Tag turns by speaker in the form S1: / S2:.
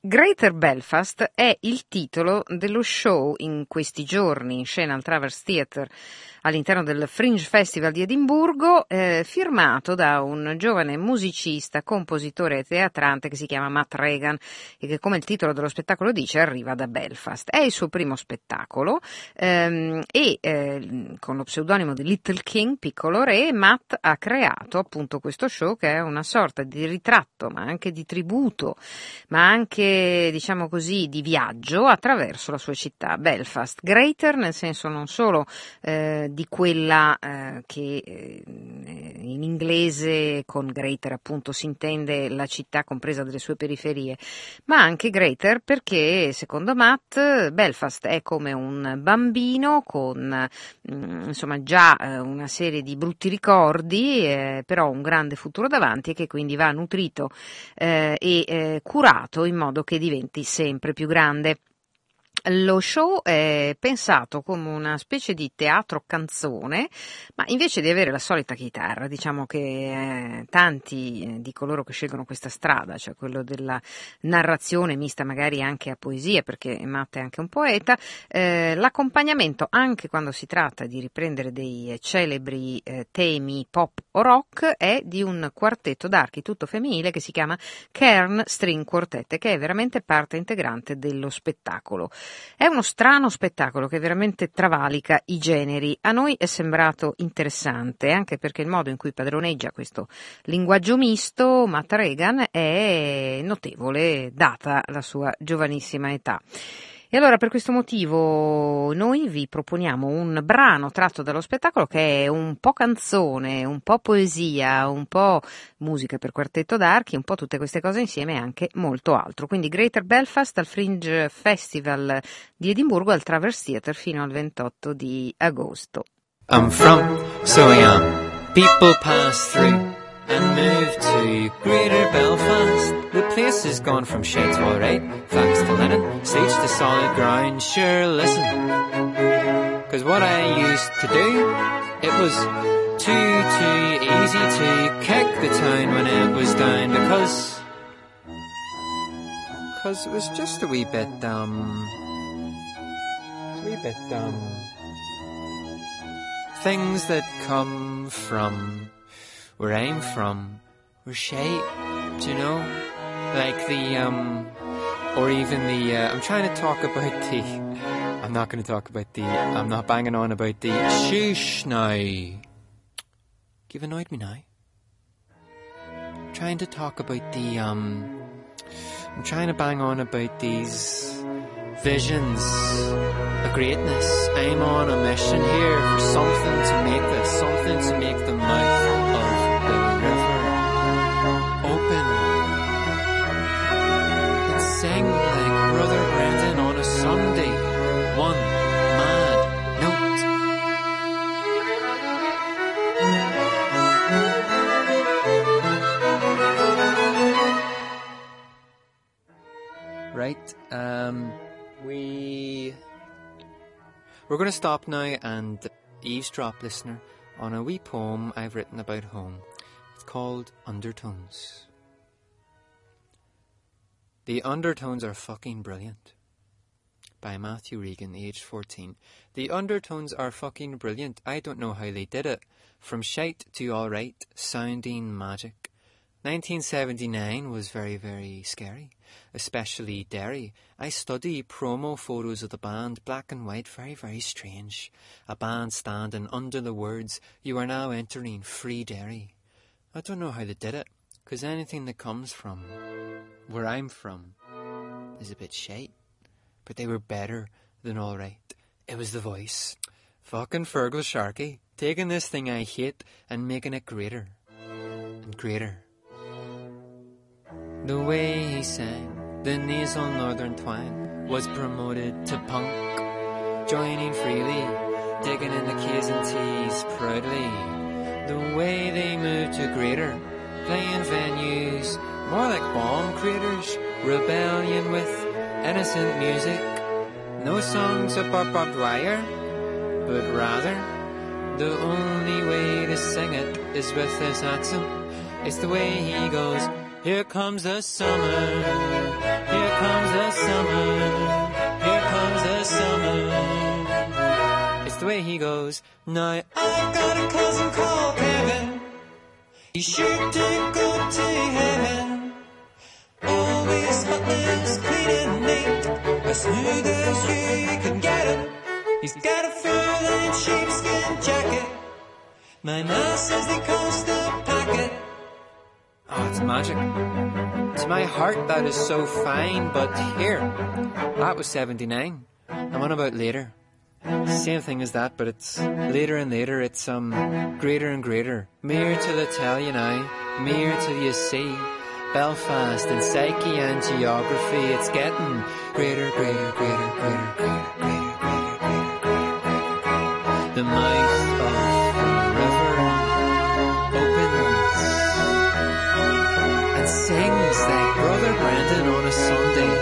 S1: Greater Belfast è il titolo dello show in questi giorni in scena al Traverse Theatre all'interno del Fringe Festival di Edimburgo, firmato da un giovane musicista, compositore e teatrante che si chiama Matt Regan e che, come il titolo dello spettacolo dice, arriva da Belfast. È il suo primo spettacolo e con lo pseudonimo di Little King, Piccolo Re, Matt ha creato appunto questo show che è una sorta di ritratto, ma anche di tributo, ma anche, diciamo così, di viaggio attraverso la sua città, Belfast. Greater nel senso non solo di quella che in inglese con greater appunto si intende la città compresa delle sue periferie, ma anche greater perché secondo Matt Belfast è come un bambino con insomma già una serie di brutti ricordi, però un grande futuro davanti e che quindi va nutrito e curato in modo che diventi sempre più grande. Lo show è pensato come una specie di teatro canzone, ma invece di avere la solita chitarra, diciamo che tanti di coloro che scelgono questa strada, cioè quello della narrazione mista magari anche a poesia, perché Matt è anche un poeta, l'accompagnamento anche quando si tratta di riprendere dei celebri temi pop o rock è di un quartetto d'archi tutto femminile che si chiama Cairn String Quartet, che è veramente parte integrante dello spettacolo. È uno strano spettacolo che veramente travalica i generi. A noi è sembrato interessante, anche perché il modo in cui padroneggia questo linguaggio misto, Matt Regan, è notevole, data la sua giovanissima età. E allora per questo motivo noi vi proponiamo un brano tratto dallo spettacolo che è un po' canzone, un po' poesia, un po' musica per quartetto d'archi, un po' tutte queste cose insieme e anche molto altro. Quindi Greater Belfast al Fringe Festival di Edimburgo al Traverse Theatre fino al 28 di agosto.
S2: I'm from, so I am. People pass through and move to Greater Belfast. The place has gone from shite to alright, flax to linen, stage to solid ground. Sure, listen, 'cause what I used to do, it was too easy to kick the town when it was down, because it was just a wee bit, things that come from where I'm from were shite, do you know? Like or even I'm trying to talk about I'm not going to talk about I'm not banging on about the, shush now. You've annoyed me now. I'm trying to talk about I'm trying to bang on about these visions of greatness. I'm on a mission here for something to make the mouth of the river open and sing like Brother Brendan on a Sunday, one mad note. Right, we're going to stop now and eavesdrop, listener, on a wee poem I've written about home. It's called Undertones. The undertones are fucking brilliant. By Matthew Regan, aged 14. The undertones are fucking brilliant. I don't know how they did it. From shite to alright, sounding magic. 1979 was very, very scary, especially Derry. I study promo photos of the band, black and white, very, very strange. A band standing under the words, "You are now entering free Derry." I don't know how they did it, 'cause anything that comes from where I'm from is a bit shite. But they were better than alright. It was the voice. Fucking Fergal Sharkey, taking this thing I hate and making it greater and greater. The way he sang, the nasal northern twang, was promoted to punk, joining freely, digging in the K's and T's proudly. The way they moved to greater, playing venues, more like bomb craters, rebellion with innocent music. No songs about barbed wire, but rather, the only way to sing it is with this accent. It's the way he goes, "Here comes the summer, here comes away he goes. Now I've got a cousin called Kevin. He's sure to go to heaven. Always spotless, clean and neat, as smooth as you can get him. He's got a fur-lined sheepskin jacket. My ma says they cost a packet. Oh, it's magic. To my heart, that is so fine, but here, that was 79. I'm on about later. Same thing as that, but it's later and later, it's greater and greater. Mere till I tell you now, mere till you see. Belfast and psyche and geography, it's getting greater, greater, greater, greater, greater, greater, greater, greater, greater, greater. The mouth of the river opens and sings like Brother Brendan on a Sunday.